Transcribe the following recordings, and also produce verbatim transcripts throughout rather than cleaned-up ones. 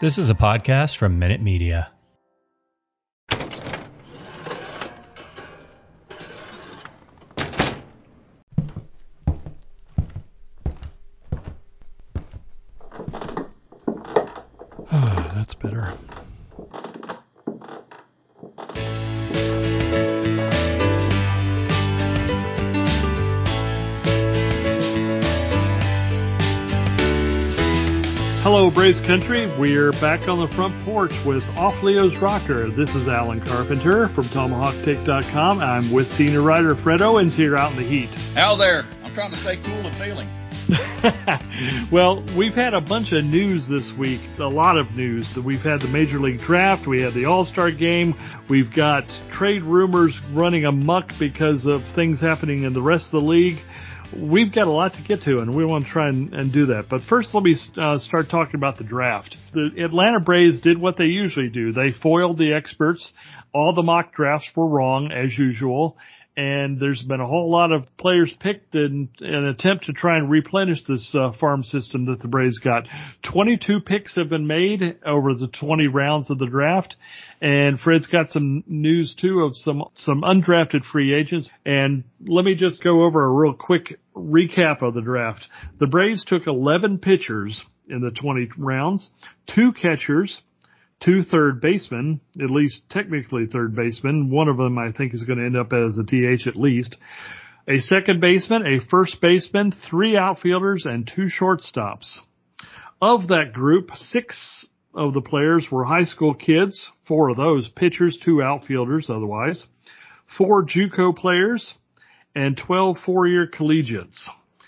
This is a podcast from Minute Media. That's better. Hello, Braves Country. We're back on the front porch with Off Leo's Rocker. This is Alan Carpenter from Tomahawk Take dot com. I'm with senior writer Fred Owens here out in the heat. How there? I'm trying to stay cool and failing. Well, we've had a bunch of news this week, a lot of news. We've had the Major League Draft, we had the All-Star Game, we've got trade rumors running amok because of things happening in the rest of the league. We've got a lot to get to, and we want to try and, and do that. But first, let me uh, start talking about the draft. The Atlanta Braves did what they usually do. They foiled the experts. All the mock drafts were wrong, as usual. And there's been a whole lot of players picked in an attempt to try and replenish this uh, farm system that the Braves got. twenty-two picks have been made over the twenty rounds of the draft. And Fred's got some news, too, of some, some undrafted free agents. And let me just go over a real quick recap of the draft. The Braves took eleven pitchers in the twenty rounds, two catchers, two third basemen, at least technically third basemen. One of them, I think, is going to end up as a D H at least. A second baseman, a first baseman, three outfielders, and two shortstops. Of that group, six of the players were high school kids, four of those pitchers, two outfielders otherwise, four JUCO players, and twelve four-year collegiates.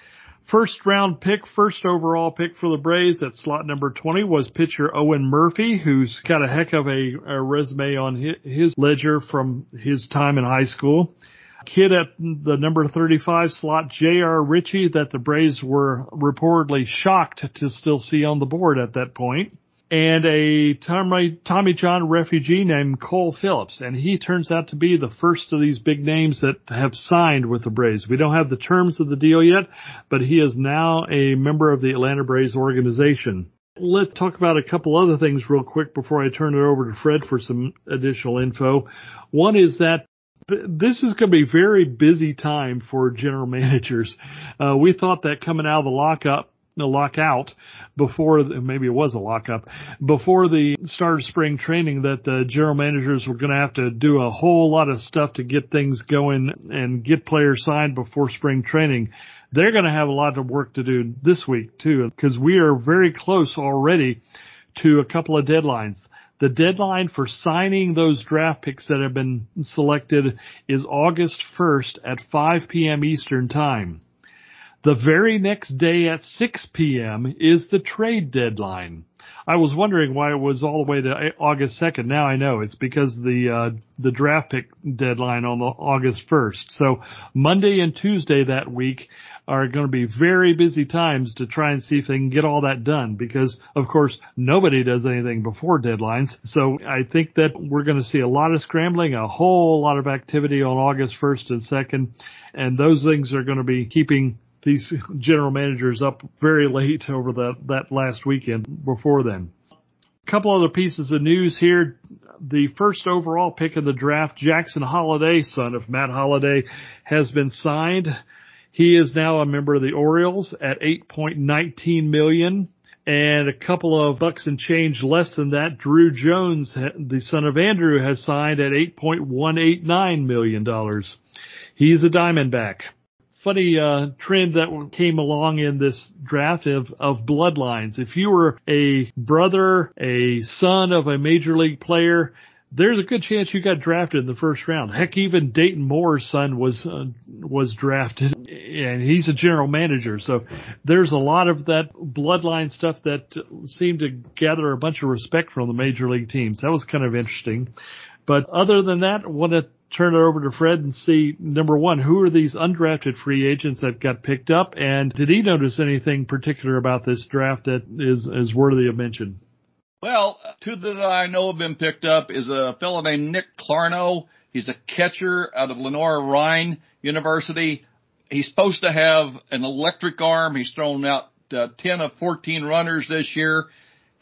First round pick, first overall pick for the Braves at slot number twenty was pitcher Owen Murphy, who's got a heck of a, a resume on his ledger from his time in high school. Kid at the number thirty-five slot, J R Ritchie, that the Braves were reportedly shocked to still see on the board at that point. And a Tommy, Tommy John refugee named Cole Phillips. And he turns out to be the first of these big names that have signed with the Braves. We don't have the terms of the deal yet, but he is now a member of the Atlanta Braves organization. Let's talk about a couple other things real quick before I turn it over to Fred for some additional info. One is that th- this is going to be a very busy time for general managers. Uh, we thought that coming out of the lockup, the lockout before, the, maybe it was a lockup, before the start of spring training, that the general managers were going to have to do a whole lot of stuff to get things going and get players signed before spring training. They're going to have a lot of work to do this week too, because we are very close already to a couple of deadlines. The deadline for signing those draft picks that have been selected is August first at five p.m. Eastern Time. The very next day at six p.m. is the trade deadline. I was wondering why it was all the way to August second. Now I know it's because the uh, the draft pick deadline on the August first. So Monday and Tuesday that week are going to be very busy times to try and see if they can get all that done, because of course nobody does anything before deadlines. So I think that we're going to see a lot of scrambling, a whole lot of activity on August first and second, and those things are going to be keeping these general managers up very late over that, that last weekend before then. A couple other pieces of news here. The first overall pick in the draft, Jackson Holliday, son of Matt Holliday, has been signed. He is now a member of the Orioles at eight point one nine million dollars. And a couple of bucks and change less than that, Drew Jones, the son of Andrew, has signed at eight point one eight nine million dollars. He's a Diamondback. Funny uh trend that came along in this draft of, of bloodlines. If you were a brother, a son of a major league player, there's a good chance you got drafted in the first round. Heck, even Dayton Moore's son was uh, was drafted, and he's a general manager. So there's a lot of that bloodline stuff that seemed to gather a bunch of respect from the major league teams. That was kind of interesting. But other than that, I want to turn it over to Fred and see, number one, who are these undrafted free agents that got picked up, and did he notice anything particular about this draft that is, is worthy of mention? Well, two that I know have been picked up is a fellow named Nick Clarno. He's a catcher out of Lenoir-Rhyne University. He's supposed to have an electric arm. He's thrown out uh, ten of fourteen runners this year.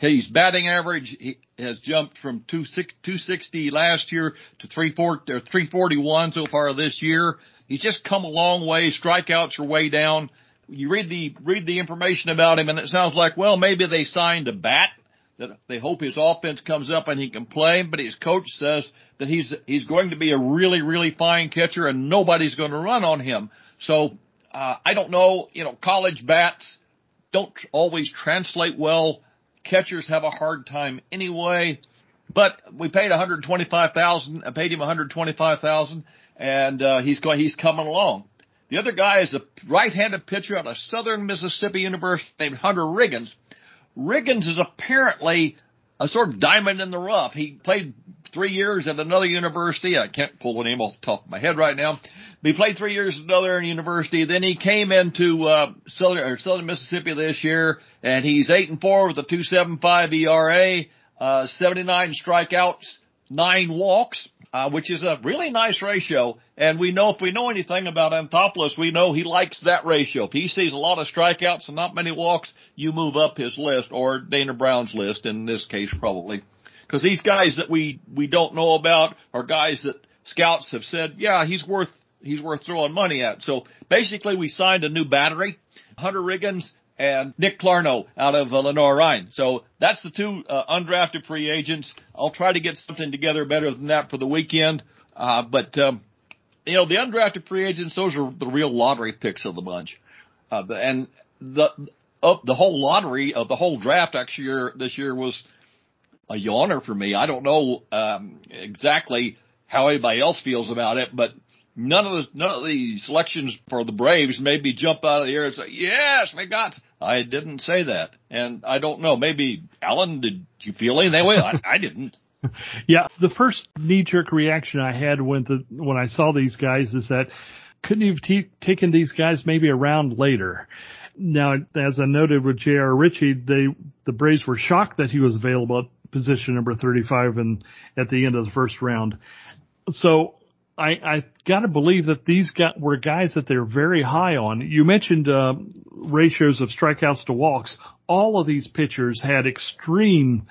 His batting average he has jumped from two sixty last year to three forty-one so far this year. He's just come a long way. Strikeouts are way down. You read the read the information about him, and it sounds like, well, maybe they signed a bat, that they hope his offense comes up and he can play. But his coach says that he's he's going to be a really, really fine catcher, and nobody's going to run on him. So uh, I don't know. You know, college bats don't always translate well. Catchers have a hard time anyway. But we paid one hundred twenty-five thousand dollars. I paid him one hundred twenty-five thousand dollars, and uh, he's going. He's coming along. The other guy is a right-handed pitcher out of Southern Mississippi University named Hunter Riggins. Riggins is apparently a sort of diamond in the rough. He played three years at another university. I can't pull the name off the top of my head right now. But he played three years at another university. Then he came into uh, Southern, or Southern Mississippi this year, and he's eight and four with a two point seven five E R A, uh, seventy-nine strikeouts, nine walks, uh, which is a really nice ratio. And we know, if we know anything about Anthopoulos, we know he likes that ratio. If he sees a lot of strikeouts and not many walks, you move up his list, or Dana Brown's list in this case probably. Because these guys that we, we don't know about are guys that scouts have said, yeah, he's worth, he's worth throwing money at. So basically we signed a new battery, Hunter Riggins and Nick Clarno out of uh, Lenoir-Rhyne. So that's the two uh, undrafted free agents. I'll try to get something together better than that for the weekend. Uh, but, um, you know, the undrafted free agents, those are the real lottery picks of the bunch. Uh, the, and the, uh, the whole lottery of the whole draft actually year, this year was a yawner for me. I don't know, um, exactly how anybody else feels about it, but none of the, none of the selections for the Braves made me jump out of the air and say, yes, we got. I didn't say that. And I don't know. Maybe, Alan, did you feel anything? Well, I, I didn't. Yeah, the first knee-jerk reaction I had when the when I saw these guys is that couldn't you have t- taken these guys maybe a round later? Now, as I noted with J R. Ritchie, they the Braves were shocked that he was available at position number thirty-five and at the end of the first round. So I, I got to believe that these got, were guys that they're very high on. You mentioned uh, ratios of strikeouts to walks. All of these pitchers had extreme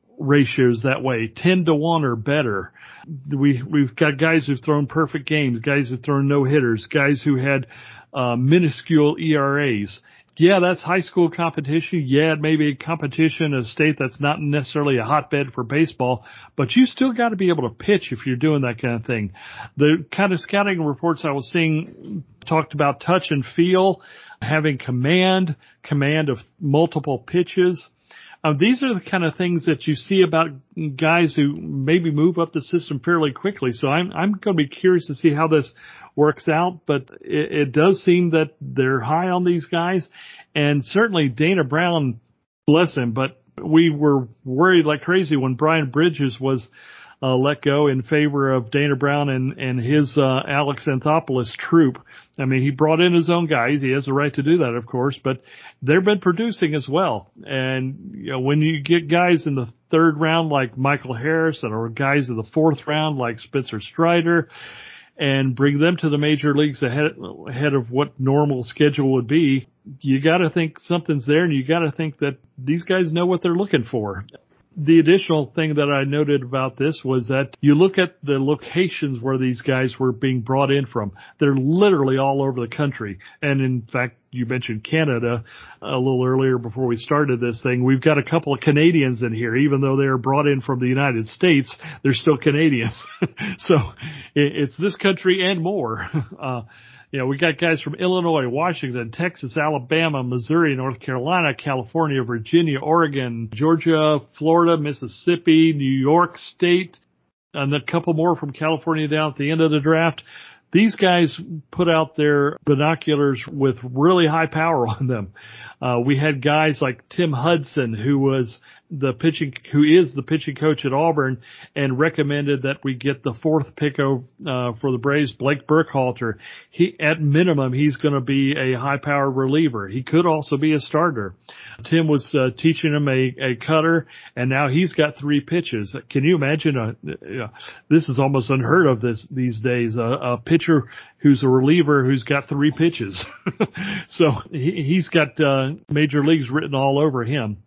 ratios that way, ten to one or better. We, we've got guys who've thrown perfect games, guys who've thrown no hitters, guys who had uh, minuscule E R As. Yeah, that's high school competition. Yeah, it may be a competition in a state that's not necessarily a hotbed for baseball, but you still got to be able to pitch if you're doing that kind of thing. The kind of scouting reports I was seeing talked about touch and feel, having command, command of multiple pitches. Um, these are the kind of things that you see about guys who maybe move up the system fairly quickly. So I'm, I'm going to be curious to see how this works out, but it, it does seem that they're high on these guys. And certainly Dana Brown, bless him, but we were worried like crazy when Brian Bridges was uh, let go in favor of Dana Brown and, and his uh, Alex Anthopoulos troop. I mean, he brought in his own guys. He has the right to do that, of course, but they've been producing as well. And, you know, when you get guys in the third round like Michael Harris or guys in the fourth round like Spencer Strider and bring them to the major leagues ahead, ahead of what normal schedule would be, you got to think something's there, and you got to think that these guys know what they're looking for. The additional thing that I noted about this was that you look at the locations where these guys were being brought in from. They're literally all over the country. And in fact, you mentioned Canada a little earlier before we started this thing. We've got a couple of Canadians in here. Even though they're brought in from the United States, they're still Canadians. So it's this country and more. Uh, You know, we got guys from Illinois, Washington, Texas, Alabama, Missouri, North Carolina, California, Virginia, Oregon, Georgia, Florida, Mississippi, New York State, and a couple more from California down at the end of the draft. These guys put out their binoculars with really high power on them. Uh, we had guys like Tim Hudson, who was the pitching, who is the pitching coach at Auburn, and recommended that we get the fourth pick of, uh, for the Braves, Blake Burkhalter. He, at minimum, he's going to be a high power reliever. He could also be a starter. Tim was uh, teaching him a, a cutter, and now he's got three pitches. Can you imagine? A, you know, this is almost unheard of this these days. A, a pitcher who's a reliever who's got three pitches. So he, he's got uh, major leagues written all over him.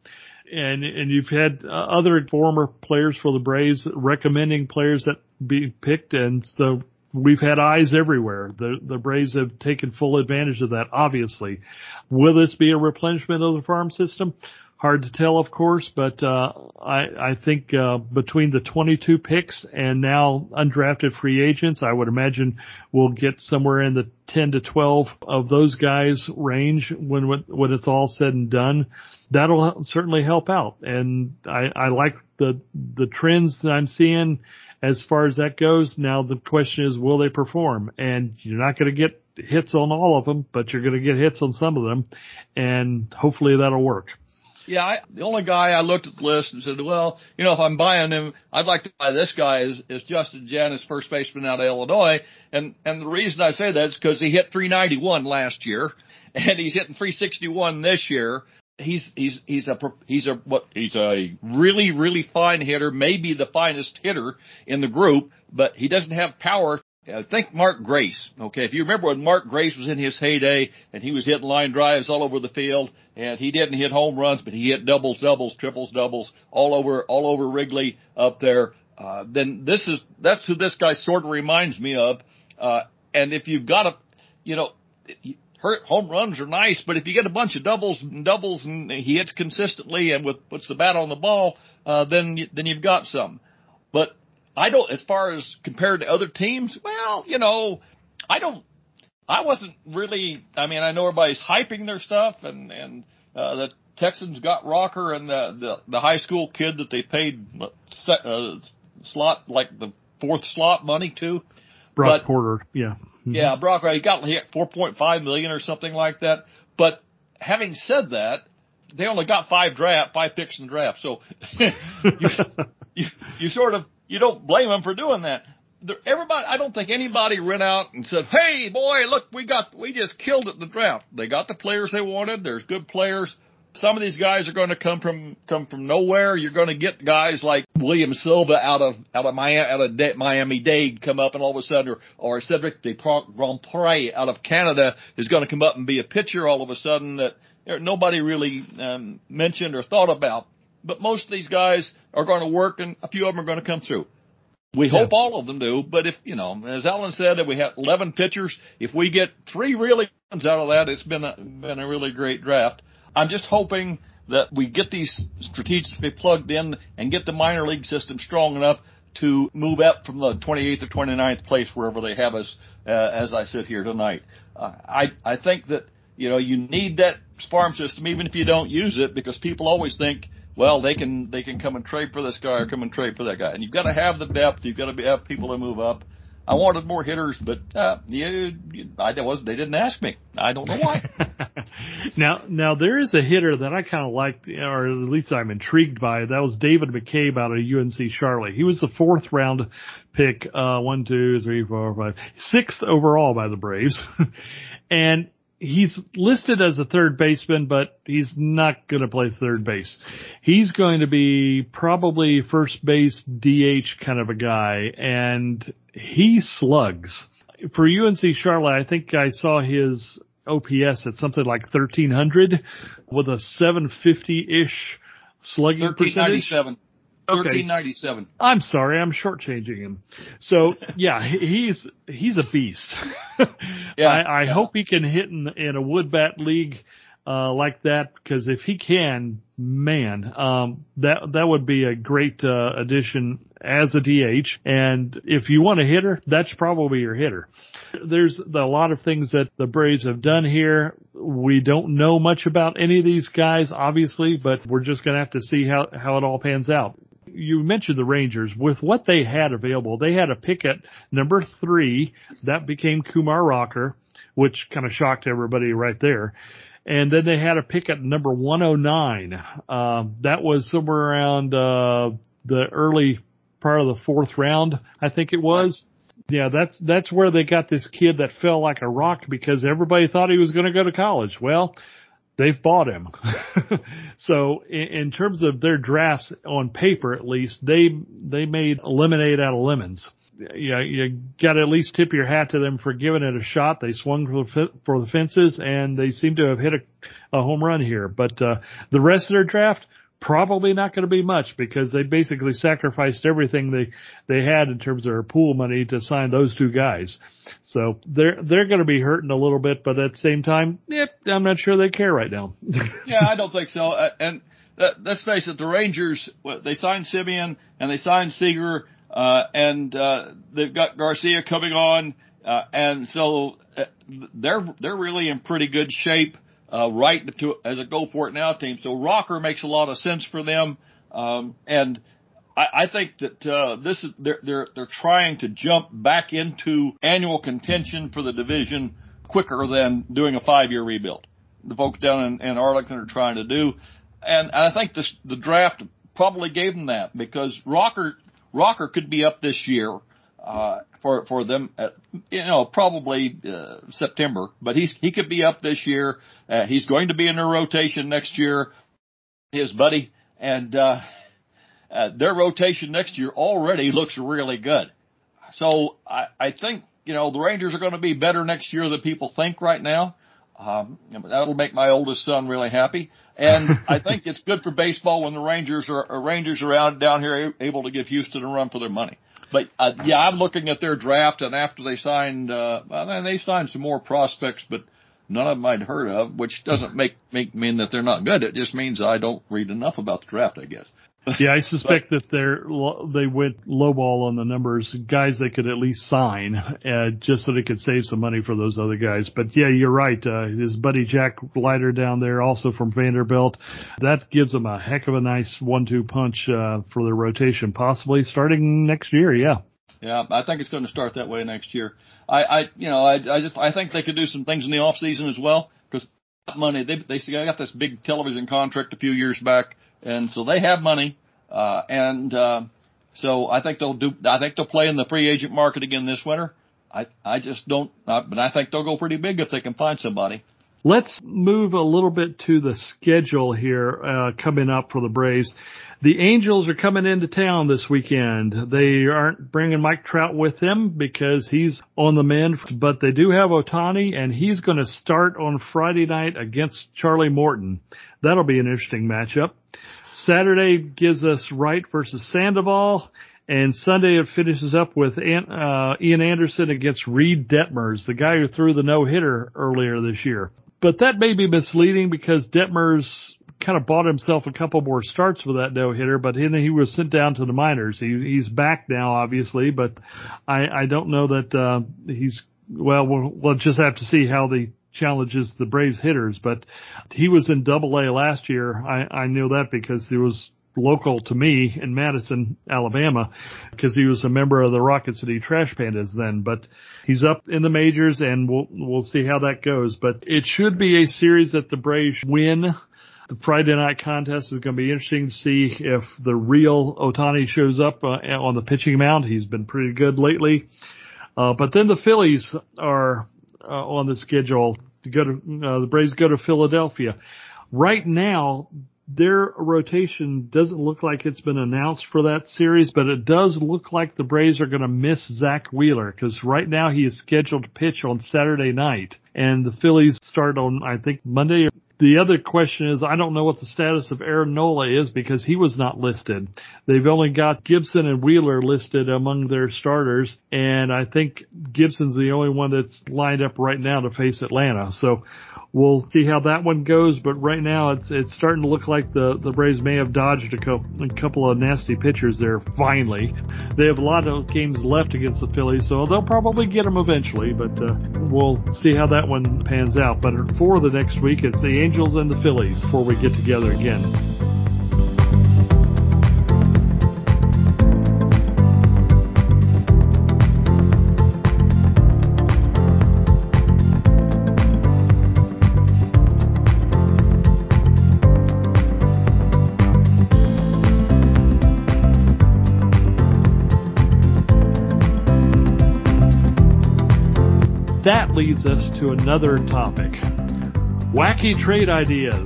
and and you've had uh, other former players for the Braves recommending players that be picked, and so we've had eyes everywhere. The the Braves have taken full advantage of that, obviously. Will this be a replenishment of the farm system? Hard to tell, of course, but uh, I, I think uh, between the twenty-two picks and now undrafted free agents, I would imagine we'll get somewhere in the ten to twelve of those guys range when when it's all said and done. That'll certainly help out, and I, I like the the trends that I'm seeing as far as that goes. Now the question is, will they perform? And you're not going to get hits on all of them, but you're going to get hits on some of them, and hopefully that'll work. Yeah, I, the only guy I looked at the list and said, well, you know, if I'm buying him, I'd like to buy this guy is, is Justin Janis, first baseman out of Illinois. And, and the reason I say that is because he hit three ninety-one last year and he's hitting three sixty-one this year. He's, he's, he's a, he's a, what, he's a really, really fine hitter, maybe the finest hitter in the group, but he doesn't have power. I think Mark Grace, okay, if you remember when Mark Grace was in his heyday and he was hitting line drives all over the field and he didn't hit home runs, but he hit doubles, doubles, triples, doubles all over, all over Wrigley up there, uh, then this is, that's who this guy sort of reminds me of. Uh, and if you've got a, you know, hurt home runs are nice, but if you get a bunch of doubles and doubles and he hits consistently and with, puts the bat on the ball, uh, then, then you've got some. But I don't, as far as compared to other teams, well, you know, I don't, I wasn't really, I mean, I know everybody's hyping their stuff and, and, uh, the Texans got Rocker and the, the, the high school kid that they paid, uh, slot, like the fourth slot money to. Brock but, Porter, yeah. Mm-hmm. Yeah, Brock, he got he four point five million or something like that. But having said that, they only got five draft, five picks in the draft. So you, you, you sort of, you don't blame them for doing that. Everybody, I don't think anybody went out and said, hey, boy, look, we got, we just killed it in the draft. They got the players they wanted. There's good players. Some of these guys are going to come from, come from nowhere. You're going to get guys like William Silva out of, out of Miami, out of De- Miami-Dade come up and all of a sudden, or, or Cedric Desprez out of Canada is going to come up and be a pitcher all of a sudden that nobody really um, mentioned or thought about. But most of these guys are going to work, and a few of them are going to come through. We hope yeah. all of them do, but if, you know, as Alan said, if we have eleven pitchers, if we get three really ones out of that, it's been a, been a really great draft. I'm just hoping that we get these strategically plugged in and get the minor league system strong enough to move up from the twenty-eighth or twenty-ninth place, wherever they have us, uh, as I sit here tonight. Uh, I, I think that, you know, you need that farm system, even if you don't use it, because people always think, well, they can they can come and trade for this guy or come and trade for that guy. And you've got to have the depth. You've got to have people to move up. I wanted more hitters, but uh, you, you, I was they didn't ask me. I don't know why. now, now there is a hitter that I kind of liked, or at least I'm intrigued by. That was David McCabe out of U N C Charlotte. He was the fourth round pick, uh, one, two, three, four, five, sixth overall by the Braves, and he's listed as a third baseman, but he's not going to play third base. He's going to be probably first base D H kind of a guy, and he slugs. For U N C Charlotte, I think I saw his O P S at something like thirteen hundred with a seven fifty-ish slugging percentage. Okay. thirteen ninety-seven. I'm sorry, I'm shortchanging him. So yeah, he's he's a beast. yeah, I, I yeah. hope he can hit in, in a wood bat league uh, like that, because if he can, man, um, that that would be a great uh, addition as a D H. And if you want a hitter, that's probably your hitter. There's a lot of things that the Braves have done here. We don't know much about any of these guys, obviously, but we're just going to have to see how, how it all pans out. You mentioned the Rangers. With what they had available, they had a pick at number three. That became Kumar Rocker, which kind of shocked everybody right there. And then they had a pick at number one oh nine. Uh, that was somewhere around uh, the early part of the fourth round, I think it was. Yeah, that's that's where they got this kid that fell like a rock because everybody thought he was going to go to college. Well, they've bought him. So in, in terms of their drafts, on paper at least, they they made lemonade out of lemons. You, you got to at least tip your hat to them for giving it a shot. They swung for, for the fences, and they seem to have hit a, a home run here. But uh, the rest of their draft, probably not going to be much because they basically sacrificed everything they they had in terms of their pool money to sign those two guys. So they're they're going to be hurting a little bit, but at the same time, yep, I'm not sure they care right now. Yeah, I don't think so. Uh, and uh, let's face it, the Rangers, they signed Simeon and they signed Seager, uh, and uh, they've got Garcia coming on, uh, and so uh, they're they're really in pretty good shape. Uh, right to, as a go for it now team. So Rocker makes a lot of sense for them. Um, and I, I think that, uh, this is, they're, they're, they're trying to jump back into annual contention for the division quicker than doing a five year rebuild. The folks down in, in Arlington are trying to do. And I think this, the draft probably gave them that because Rocker, Rocker could be up this year. Uh, for, for them, at, you know, probably, uh, September, but he's, he could be up this year. Uh, he's going to be in their rotation next year, his buddy, and, uh, uh, their rotation next year already looks really good. So I, I think, you know, the Rangers are going to be better next year than people think right now. Um, that'll make my oldest son really happy. And I think it's good for baseball when the Rangers are, or Rangers are out down here able to give Houston a run for their money. But, uh, yeah, I'm looking at their draft, and after they signed, uh, well, they signed some more prospects, but none of them I'd heard of, which doesn't make, make mean that they're not good. It just means I don't read enough about the draft, I guess. Yeah, I suspect but, that they're, they went lowball on the numbers, guys they could at least sign, uh, just so they could save some money for those other guys. But yeah, you're right. Uh, his buddy Jack Leiter down there, also from Vanderbilt, that gives them a heck of a nice one two punch, uh, for their rotation, possibly starting next year. Yeah. Yeah, I think it's going to start that way next year. I, I, you know, I, I just, I think they could do some things in the off season as well, because money, they, they got this big television contract a few years back. And so they have money, uh, and, uh, so I think they'll do, I think they'll play in the free agent market again this winter. I, I just don't, uh, but I think they'll go pretty big if they can find somebody. Let's move a little bit to the schedule here, uh, coming up for the Braves. The Angels are coming into town this weekend. They aren't bringing Mike Trout with them because he's on the mend, but they do have Ohtani, and he's going to start on Friday night against Charlie Morton. That'll be an interesting matchup. Saturday gives us Wright versus Sandoval, and Sunday it finishes up with uh, Ian Anderson against Reed Detmers, the guy who threw the no-hitter earlier this year. But that may be misleading because Detmers kind of bought himself a couple more starts with that no-hitter, but then he was sent down to the minors. He, he's back now, obviously, but I, I don't know that uh, he's – well, well, we'll just have to see how the challenges the Braves hitters, but he was in Double A last year. I, I knew that because he was local to me in Madison, Alabama, because he was a member of the Rocket City Trash Pandas then. But he's up in the majors, and we'll we'll see how that goes. But it should be a series that the Braves win. The Friday night contest is going to be interesting to see if the real Ohtani shows up uh, on the pitching mound. He's been pretty good lately. Uh, but then the Phillies are Uh, on the schedule to go to, uh, the Braves go to Philadelphia. Right now, their rotation doesn't look like it's been announced for that series, but it does look like the Braves are going to miss Zach Wheeler because right now he is scheduled to pitch on Saturday night, and the Phillies start on, I think, Monday. The other question is, I don't know what the status of Aaron Nola is because he was not listed. They've only got Gibson and Wheeler listed among their starters, and I think Gibson's the only one that's lined up right now to face Atlanta. So we'll see how that one goes, but right now it's it's starting to look like the, the Braves may have dodged a couple, a couple of nasty pitchers there finally. They have a lot of games left against the Phillies, so they'll probably get them eventually, but uh, we'll see how that one pans out. But for the next week, it's the Angels and the Phillies before we get together again. That leads us to another topic. Wacky trade ideas.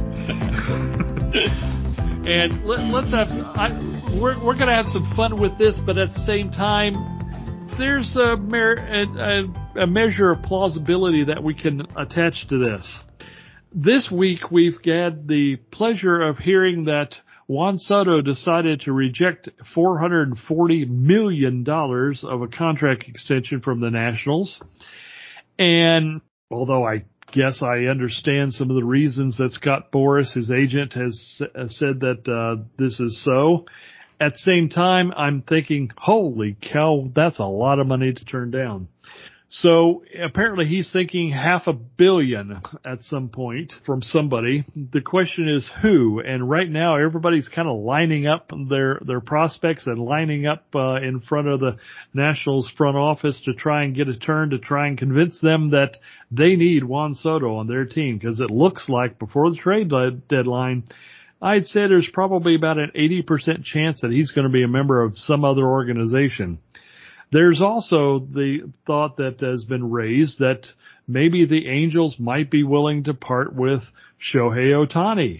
And let, let's have, I, we're, we're going to have some fun with this, but at the same time, there's a, a, a measure of plausibility that we can attach to this. This week we've had the pleasure of hearing that Juan Soto decided to reject four hundred forty million dollars of a contract extension from the Nationals. And although I guess I understand some of the reasons that Scott Boras, his agent, has uh, said that uh, this is so, at the same time, I'm thinking, holy cow, that's a lot of money to turn down. So apparently he's thinking half a billion at some point from somebody. The question is who? And right now everybody's kind of lining up their, their prospects and lining up uh, in front of the Nationals front office to try and get a turn, to try and convince them that they need Juan Soto on their team. Because it looks like before the trade deadline, I'd say there's probably about an eighty percent chance that he's going to be a member of some other organization. There's also the thought that has been raised that maybe the Angels might be willing to part with Shohei Ohtani.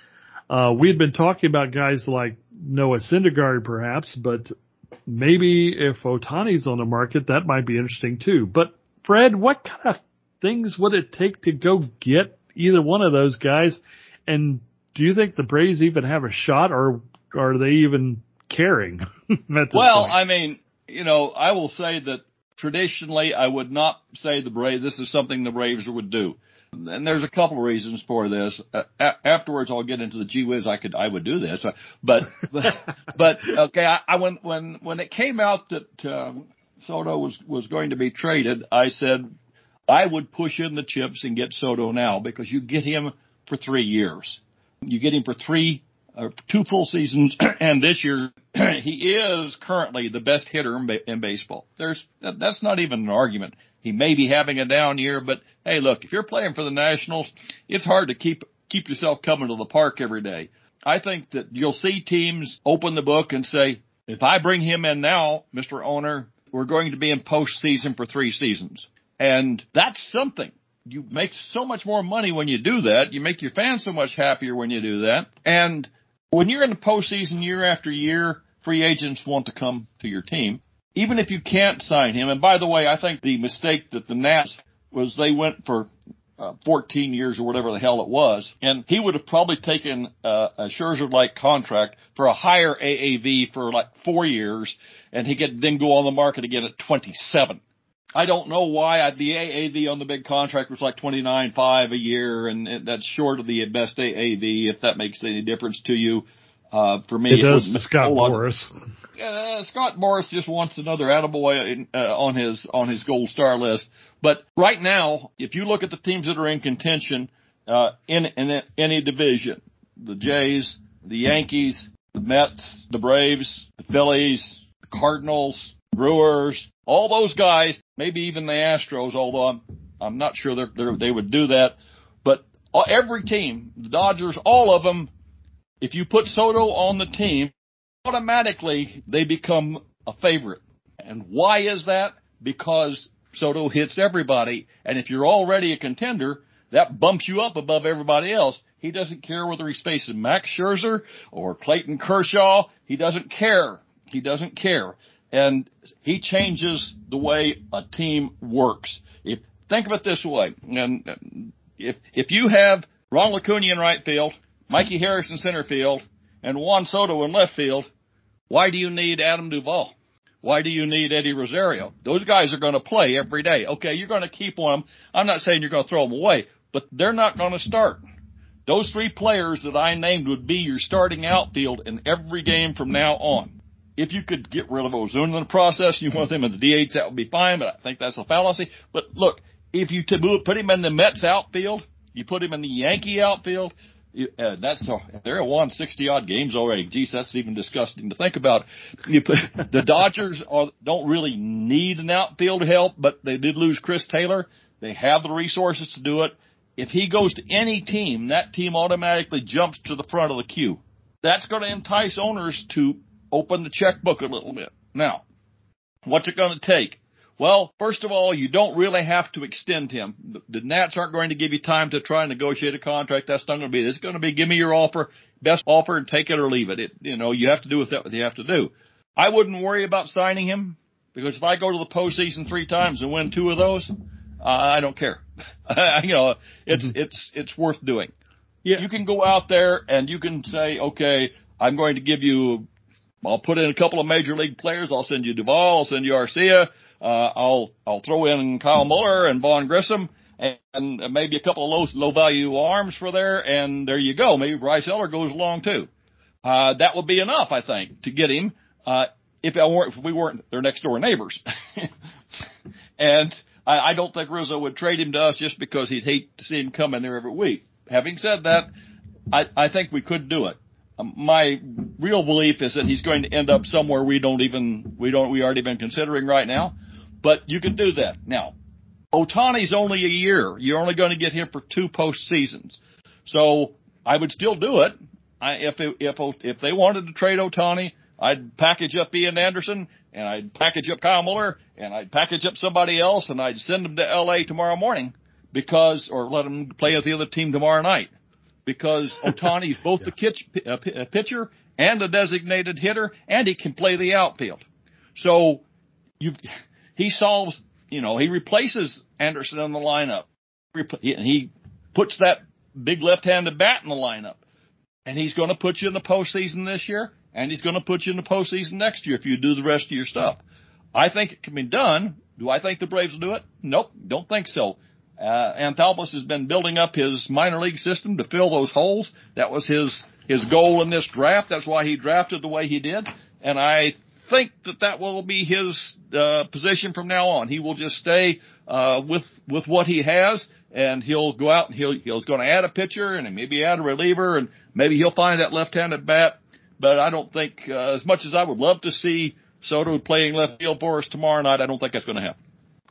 Uh, we'd been talking about guys like Noah Syndergaard perhaps, but maybe if Ohtani's on the market, that might be interesting too. But Fred, what kind of things would it take to go get either one of those guys? And do you think the Braves even have a shot, or are they even caring at this well, point? I mean, you know, I will say that traditionally I would not say the Braves, this is something the Braves would do. And there's a couple of reasons for this. Uh, a- afterwards I'll get into the gee whiz, I could, I would do this. But, but, but okay, I, I, when, when, when it came out that, um, Soto was, was going to be traded, I said I would push in the chips and get Soto now because you get him for three years. You get him for three Uh, two full seasons, and this year he is currently the best hitter in, ba- in baseball. There's that, that's not even an argument. He may be having a down year, but hey, look, if you're playing for the Nationals, it's hard to keep keep yourself coming to the park every day. I think that you'll see teams open the book and say, if I bring him in now, Mister Owner, we're going to be in postseason for three seasons, and that's something. You make so much more money when you do that. You make your fans so much happier when you do that, and when you're in the postseason year after year, free agents want to come to your team, even if you can't sign him. And by the way, I think the mistake that the Nats was they went for uh, fourteen years or whatever the hell it was, and he would have probably taken uh, a Scherzer-like contract for a higher A A V for like four years, and he could then go on the market again at twenty-seven. I don't know why I, the A A V on the big contract was like twenty-nine five a year, and, and that's short of the best A A V, if that makes any difference to you. Uh, for me, it, it does to Scott Boras. Uh, Scott Boras just wants another attaboy in, uh, on his on his gold star list. But right now, if you look at the teams that are in contention uh, in, in any division, the Jays, the Yankees, the Mets, the Braves, the Phillies, the Cardinals, Brewers, all those guys, maybe even the Astros, although I'm I'm not sure they're, they're, they would do that. But every team, the Dodgers, all of them, if you put Soto on the team, automatically they become a favorite. And why is that? Because Soto hits everybody. And if you're already a contender, that bumps you up above everybody else. He doesn't care whether he's facing Max Scherzer or Clayton Kershaw. He doesn't care. He doesn't care. And he changes the way a team works. If think of it this way, and if if you have Ron Acuna in right field, Mikey Harris in center field, and Juan Soto in left field, why do you need Adam Duvall? Why do you need Eddie Rosario? Those guys are going to play every day. Okay, you're going to keep them. I'm not saying you're going to throw them away, but they're not going to start. Those three players that I named would be your starting outfield in every game from now on. If you could get rid of Ozuna in the process, you want them as the D H, that would be fine, but I think that's a fallacy. But look, if you put him in the Mets outfield, you put him in the Yankee outfield, you, uh, that's uh, they're won sixty odd games already. Geez, that's even disgusting to think about. You put, the Dodgers are, don't really need an outfield help, but they did lose Chris Taylor. They have the resources to do it. If he goes to any team, that team automatically jumps to the front of the queue. That's going to entice owners to open the checkbook a little bit. Now, what's it going to take? Well, first of all, you don't really have to extend him. The, the Nats aren't going to give you time to try and negotiate a contract. That's not going to be. It's going to be give me your offer, best offer, and take it or leave it. It you know, you have to do with that what you have to do. I wouldn't worry about signing him because if I go to the postseason three times and win two of those, uh, I don't care. you know, it's mm-hmm. it's it's worth doing. Yeah. You can go out there and you can say, okay, I'm going to give you, I'll put in a couple of major league players. I'll send you Duvall. I'll send you Arcia. Uh, I'll I'll throw in Kyle Muller and Vaughn Grissom and, and maybe a couple of low low value arms for there, and there you go. Maybe Bryce Elder goes along too. Uh, that would be enough, I think, to get him. Uh, if, I weren't, if we weren't their next door neighbors, and I, I don't think Rizzo would trade him to us just because he'd hate to see him come in there every week. Having said that, I, I think we could do it. Um, my real belief is that he's going to end up somewhere we don't even we don't we already been considering right now. But you can do that. Now, Ohtani's only a year. You're only going to get him for two postseasons. So I would still do it. I, if it, if if they wanted to trade Ohtani, I'd package up Ian Anderson, and I'd package up Kyle Muller, and I'd package up somebody else, and I'd send them to L A tomorrow morning because, or let them play with the other team tomorrow night, because Ohtani's both yeah. the kitch, a pitcher and a designated hitter, and he can play the outfield. So you. He solves, you know, he replaces Anderson in the lineup. And he puts that big left-handed bat in the lineup. And he's going to put you in the postseason this year, and he's going to put you in the postseason next year if you do the rest of your stuff. I think it can be done. Do I think the Braves will do it? Nope, don't think so. Uh, Anthopoulos has been building up his minor league system to fill those holes. That was his, his goal in this draft. That's why he drafted the way he did. And I think that that will be his uh, position from now on. He will just stay uh, with with what he has, and he'll go out and he'll he's going to add a pitcher and maybe add a reliever, and maybe he'll find that left-handed bat. But I don't think, uh, as much as I would love to see Soto playing left field for us tomorrow night, I don't think that's going to happen.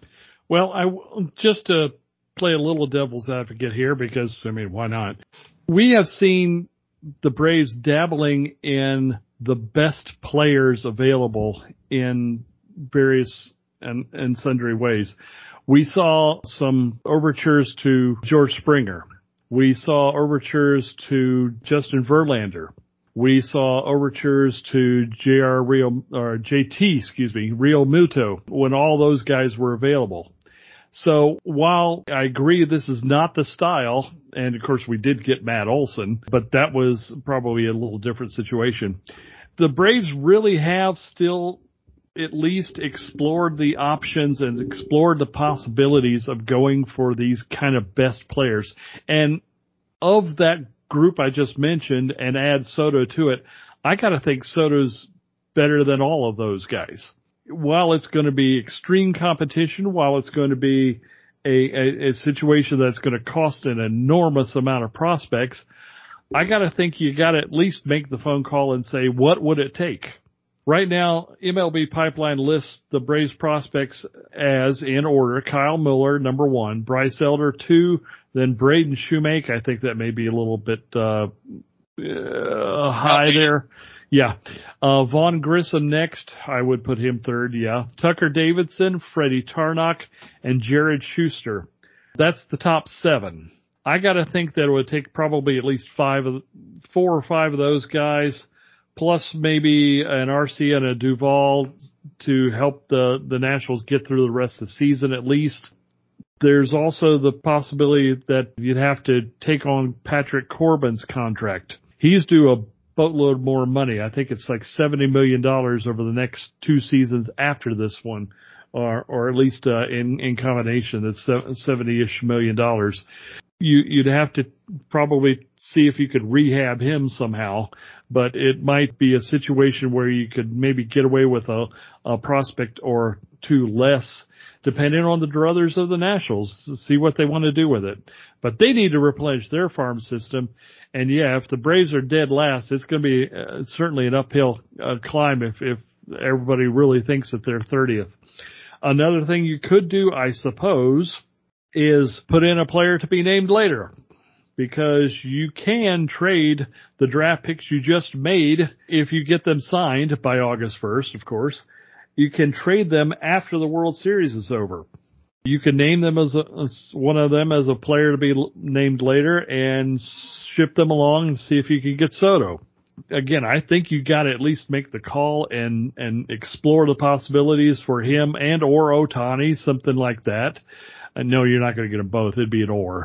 Well, I just to play a little devil's advocate here, because I mean, why not? We have seen the Braves dabbling in the best players available in various and, and sundry ways. We saw some overtures to George Springer. We saw overtures to Justin Verlander. We saw overtures to J R Real, or J T, excuse me, Real Muto, when all those guys were available. So while I agree this is not the style, and of course we did get Matt Olson, but that was probably a little different situation. The Braves really have still at least explored the options and explored the possibilities of going for these kind of best players. And of that group I just mentioned, and add Soto to it, I got to think Soto's better than all of those guys. While it's going to be extreme competition, while it's going to be a, a, a situation that's going to cost an enormous amount of prospects, I got to think you got to at least make the phone call and say, what would it take? Right now, M L B Pipeline lists the Braves prospects as, in order, Kyle Muller, number one, Bryce Elder, two, then Braden Shoemake. I think that may be a little bit uh, uh high there. Yeah. Uh, Vaughn Grissom next. I would put him third, yeah. Tucker Davidson, Freddie Tarnok, and Jared Schuster. That's the top seven. I got to think that it would take probably at least five of, four or five of those guys, plus maybe an Arcia and a Duvall to help the, the Nationals get through the rest of the season at least. There's also the possibility that you'd have to take on Patrick Corbin's contract. He's due a boatload more money. I think it's like seventy million dollars over the next two seasons after this one, or or at least uh, in, in combination, it's seventy-ish million dollars. You, you'd have to probably see if you could rehab him somehow, but it might be a situation where you could maybe get away with a, a prospect or two less, depending on the druthers of the Nationals, to see what they want to do with it. But they need to replenish their farm system. And yeah, if the Braves are dead last, it's going to be uh, certainly an uphill uh, climb if, if everybody really thinks that they're thirtieth. Another thing you could do, I suppose, is put in a player to be named later, because you can trade the draft picks you just made if you get them signed by August first, of course. You can trade them after the World Series is over. You can name them as, a, as one of them as a player to be named later and ship them along and see if you can get Soto. Again, I think you got to at least make the call and, and explore the possibilities for him and or Ohtani, something like that. Uh, no, you're not going to get them both. It'd be an or.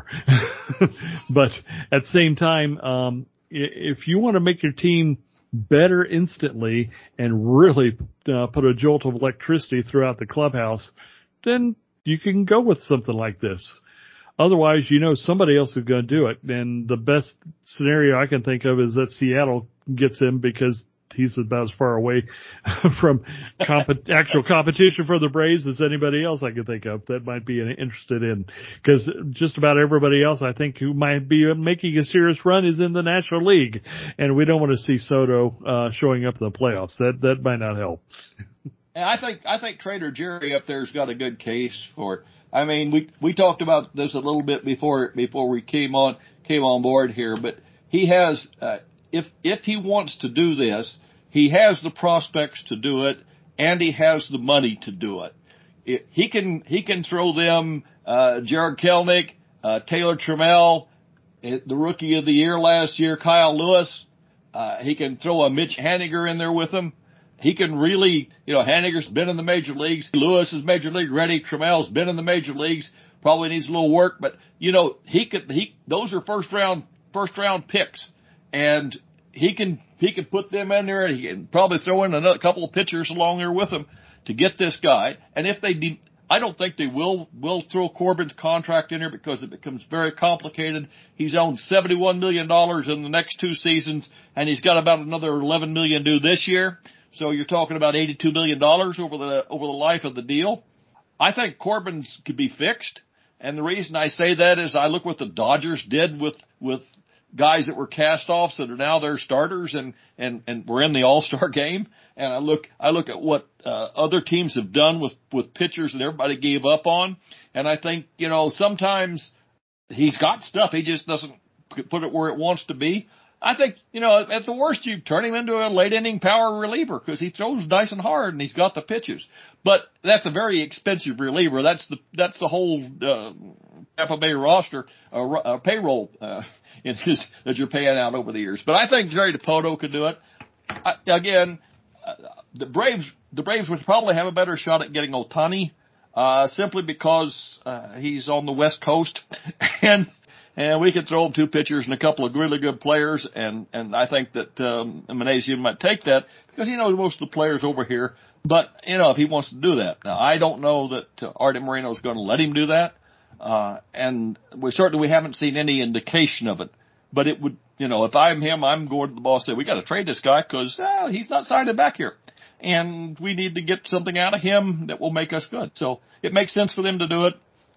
But at the same time, um, if you want to make your team better instantly and really uh, put a jolt of electricity throughout the clubhouse, then you can go with something like this. Otherwise, you know somebody else is going to do it. And the best scenario I can think of is that Seattle gets him because he's about as far away from comp- actual competition for the Braves as anybody else I can think of that might be interested in. Because just about everybody else I think who might be making a serious run is in the National League. And we don't want to see Soto uh, showing up in the playoffs. That that might not help. And I think I think Trader Jerry up there's got a good case for it. I mean, we we talked about this a little bit before before we came on came on board here, but he has uh, if if he wants to do this, he has the prospects to do it, and he has the money to do it. it he can he can throw them uh, Jared Kelenic, uh, Taylor Trammell, the rookie of the year last year, Kyle Lewis. Uh, he can throw a Mitch Haniger in there with him. He can really, you know, Haniger's been in the major leagues. Lewis is major league ready. Trammell's been in the major leagues. Probably needs a little work, but you know, he could, he, those are first round, first round picks. And he can, he can put them in there and he can probably throw in another couple of pitchers along there with him to get this guy. And if they, de- I don't think they will, will throw Corbin's contract in there because it becomes very complicated. He's owned seventy-one million dollars in the next two seasons and he's got about another eleven million dollars due this year. So you're talking about eighty-two million dollars over the over the life of the deal. I think Corbin's could be fixed, and the reason I say that is I look what the Dodgers did with with guys that were cast-offs that are now their starters and and and were in the All-Star game, and I look I look at what uh, other teams have done with with pitchers that everybody gave up on, and I think you know sometimes he's got stuff, he just doesn't put it where it wants to be. I think, you know, at the worst, you turn him into a late-inning power reliever because he throws nice and hard and he's got the pitches. But that's a very expensive reliever. That's the that's the whole uh, Tampa Bay roster uh, uh, payroll uh, is, that you're paying out over the years. But I think Jerry Dipoto could do it. I, again, uh, the Braves the Braves would probably have a better shot at getting Ohtani uh, simply because uh, he's on the West Coast and. And we could throw him two pitchers and a couple of really good players, and, and I think that um, Menasian might take that because he knows most of the players over here. But, you know, if he wants to do that. Now, I don't know that uh, Arte Moreno is going to let him do that, uh, and we certainly we haven't seen any indication of it. But it would, you know, if I'm him, I'm going to the boss and say, we got to trade this guy because uh, he's not signing back here. And we need to get something out of him that will make us good. So it makes sense for them to do it.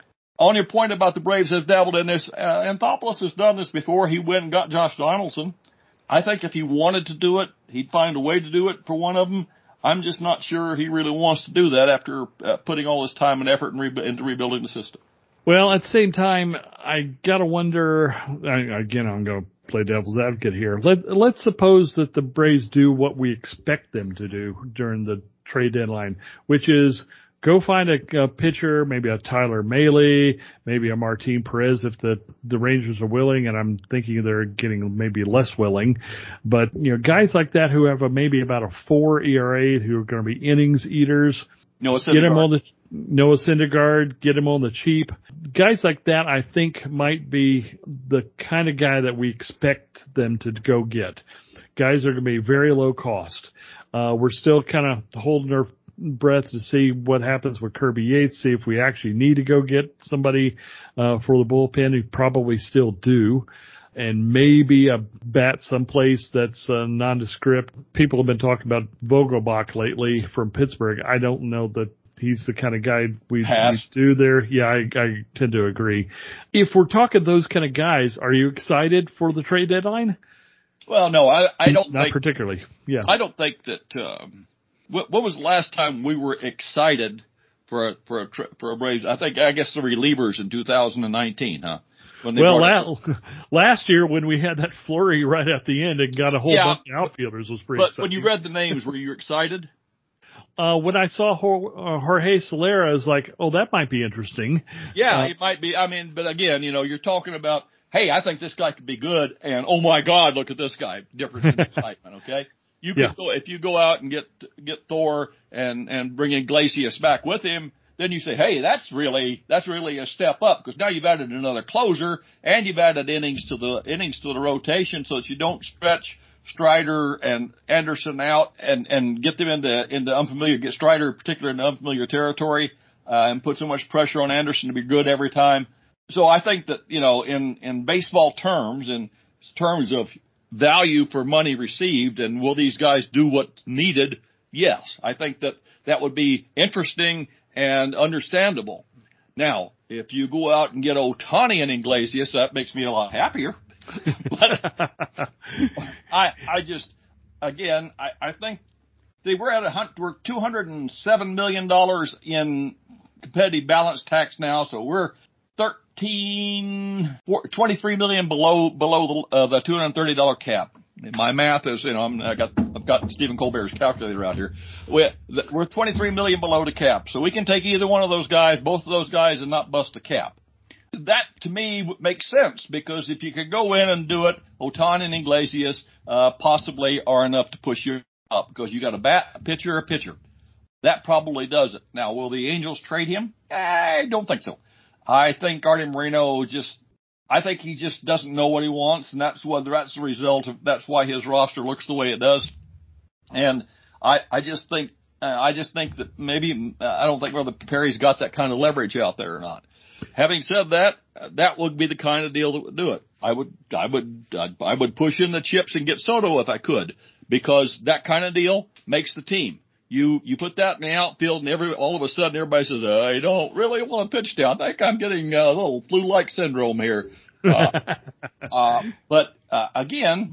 On your point about the Braves have dabbled in this, uh, Anthopoulos has done this before. He went and got Josh Donaldson. I think if he wanted to do it, he'd find a way to do it for one of them. I'm just not sure he really wants to do that after uh, putting all his time and effort in re- into rebuilding the system. Well, at the same time, I gotta wonder, I, again, I'm going to play devil's advocate here. Let, let's suppose that the Braves do what we expect them to do during the trade deadline, which is go find a, a pitcher, maybe a Tyler Mahle, maybe a Martin Perez if the, the Rangers are willing, and I'm thinking they're getting maybe less willing. But, you know, guys like that who have a, maybe about a four E R A who are going to be innings eaters, Noah get him on the Noah Syndergaard, get him on the cheap. Guys like that, I think, might be the kind of guy that we expect them to go get. Guys are going to be very low cost. Uh, we're still kind of holding our breath to see what happens with Kirby Yates, see if we actually need to go get somebody uh, for the bullpen. We probably still do. And maybe a bat someplace that's uh, nondescript. People have been talking about Vogelbach lately from Pittsburgh. I don't know that he's the kind of guy we, we do there. Yeah, I, I tend to agree. If we're talking those kind of guys, are you excited for the trade deadline? Well, no, I, I don't Not think, particularly. Yeah. I don't think that, um, what, what was the last time we were excited for a, for a, for a Braves? I think, I guess the relievers in two thousand nineteen, huh? When they well, last, last year when we had that flurry right at the end and got a whole yeah, bunch of outfielders was pretty but exciting. When you read the names, were you excited? Uh, when I saw Jorge Soler, I was like, oh, that might be interesting. Yeah, uh, it might be. I mean, but again, you know, you're talking about, hey, I think this guy could be good, and oh my God, look at this guy. Difference in excitement, okay? You could yeah. go, if you go out and get, get Thor and, and bring Iglesias back with him, then you say, hey, that's really that's really a step up because now you've added another closer and you've added innings to the innings to the rotation so that you don't stretch Strider and Anderson out and, and get them into into unfamiliar, get Strider particularly into unfamiliar territory uh, and put so much pressure on Anderson to be good every time. So I think that, you know, in, in baseball terms, in terms of value for money received and will these guys do what's needed, yes, I think that that would be interesting and understandable. Now, if you go out and get Ohtani and Iglesias, that makes me a lot happier. But I, I just, again, I, I think see, we're at a hunt, we're two hundred seven million dollars in competitive balance tax now, so we're thirteen, twenty-three million below, below the, uh, the two hundred thirty dollars cap. My math is, you know, I'm, I got, I've got Stephen Colbert's calculator out here. We're, we're twenty-three million below the cap, so we can take either one of those guys, both of those guys, and not bust the cap. That, to me, makes sense because if you could go in and do it, Ohtani and Iglesias uh, possibly are enough to push you up because you got a bat, a pitcher, a pitcher. That probably does it. Now, will the Angels trade him? I don't think so. I think Artie Moreno just, I think he just doesn't know what he wants, and that's whether that's the result of, that's why his roster looks the way it does. And I, I just think, uh, I just think that maybe, uh, I don't think whether Perry's got that kind of leverage out there or not. Having said that, that would be the kind of deal that would do it. I would, I would, I would push in the chips and get Soto if I could, because that kind of deal makes the team. You, you put that in the outfield and every, all of a sudden everybody says, I don't really want to pitch down. I think I'm getting a little flu-like syndrome here. Uh, uh, but, uh, again,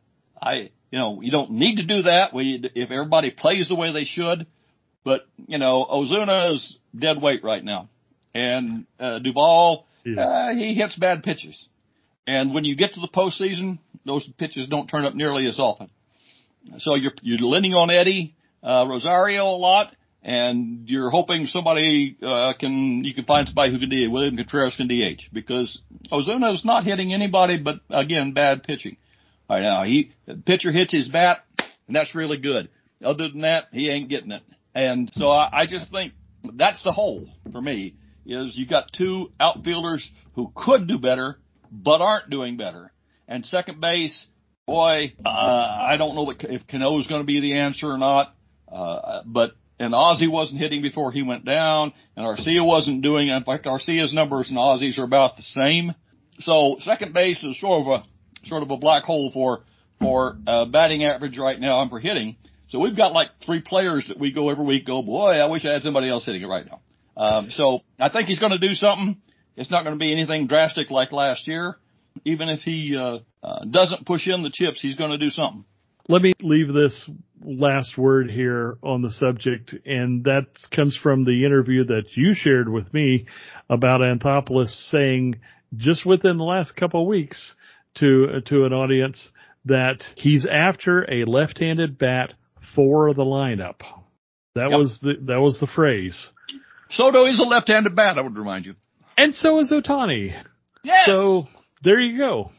I, you know, you don't need to do that we, if everybody plays the way they should. But, you know, Ozuna is dead weight right now. And, uh, Duvall, yes. uh, he hits bad pitches. And when you get to the postseason, those pitches don't turn up nearly as often. So you're, you're leaning on Eddie, uh, Rosario a lot, and you're hoping somebody, uh, can, you can find somebody who can D H, William Contreras can D H, because Ozuna is not hitting anybody but, again, bad pitching. All right, now, he, the pitcher hits his bat, and that's really good. Other than that, he ain't getting it. And so I, I just think that's the hole for me. Is you got two outfielders who could do better, but aren't doing better. And second base, boy, uh, I don't know if Cano's going to be the answer or not. Uh, but, and Ozzie wasn't hitting before he went down, and Arcia wasn't doing it. In fact, Arcia's numbers and Ozzie's are about the same. So second base is sort of a, sort of a black hole for, for, uh, batting average right now and for hitting. So we've got like three players that we go every week go, boy, I wish I had somebody else hitting it right now. Um, so I think he's going to do something. It's not going to be anything drastic like last year. Even if he uh, uh, doesn't push in the chips, he's going to do something. Let me leave this last word here on the subject, and that comes from the interview that you shared with me about Anthopoulos saying just within the last couple of weeks to uh, to an audience that he's after a left-handed bat for the lineup. That yep. was the that was the phrase. Soto is a left-handed bat, I would remind you. And so is Ohtani. Yes. So there you go.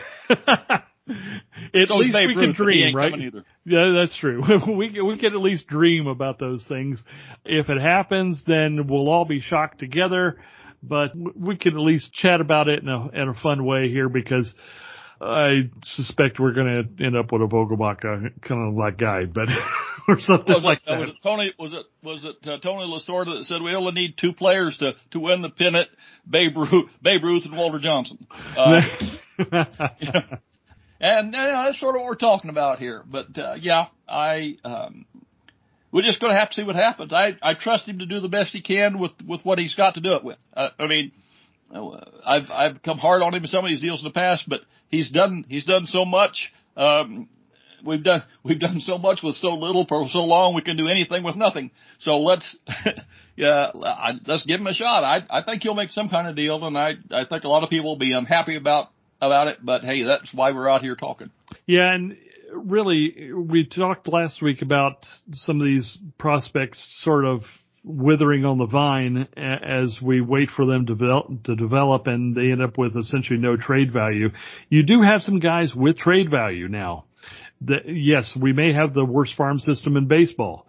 At so least we Ruth, can dream, right? Yeah, that's true. we we can at least dream about those things. If it happens, then we'll all be shocked together. But we can at least chat about it in a in a fun way here, because I suspect we're going to end up with a Vogelbach kind of like guy, but or something was like it, that. Was it Tony? Was it was it uh, Tony Lasorda that said we only need two players to, to win the pennant? Babe Ruth, Babe Ruth, and Walter Johnson. Uh, yeah. And uh, that's sort of what we're talking about here. But uh, yeah, I um, we're just going to have to see what happens. I I trust him to do the best he can with with what he's got to do it with. Uh, I mean, I've I've come hard on him in some of these deals in the past, but he's done he's done so much. Um, we've done we've done so much with so little for so long. We can do anything with nothing. So let's yeah I, let's give him a shot. I I think he'll make some kind of deal, and I I think a lot of people will be unhappy about about it. But hey, that's why we're out here talking. Yeah, and really, we talked last week about some of these prospects sort of withering on the vine as we wait for them to develop, to develop, and they end up with essentially no trade value. You do have some guys with trade value now. That, yes, we may have the worst farm system in baseball,